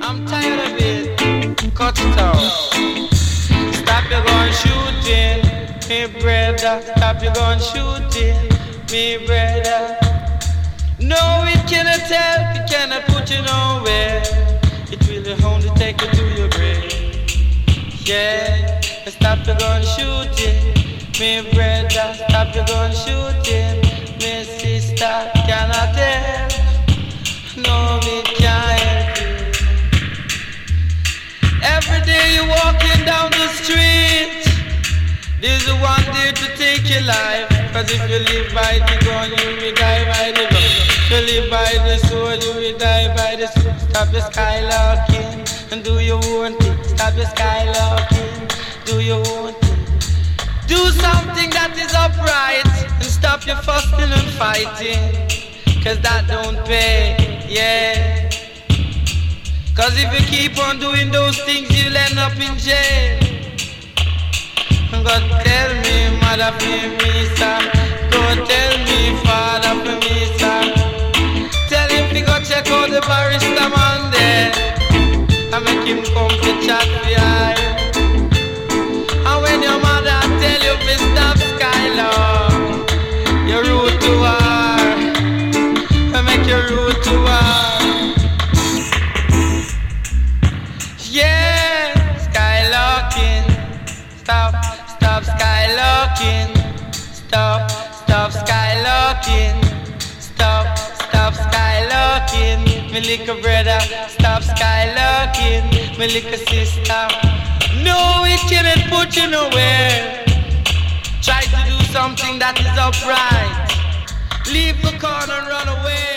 I'm tired of it. Cut it out. Stop your gun shooting, me brother. Stop your gun shooting, me brother. No, it cannot help, it cannot put you nowhere. It will only take you to your grave. Yeah, stop your gun shooting, me brother. Stop your gun shooting, me sister. Cannot help, no, me can't help you. Every day you're walking down the street, there's a one there to take your life. Cause if you live by the gun, you will die by the gun. If you live by the sword, you will die by the sword. Stop your skylarking and do your own thing. Stop your skylarking, do your own thing. Do something that is upright and stop your fussing and fighting. Cause that don't pay, yeah. Cause if you keep on doing those things, you'll end up in jail. God tell me, mother for me, sir. Go tell me, father for me, sir. Tell him to go check out the barrister man there and make him come to chat for you. And when your mother tell you to stop Skylar, you're rude to her, and make you rude to her. Yeah, skylarking, stop skylarking, stop skylarking, stop skylarking, me little brother, stop skylarking, me little sister. No, it cannot put you nowhere. Try to do something that is upright. Leave the corner and run away.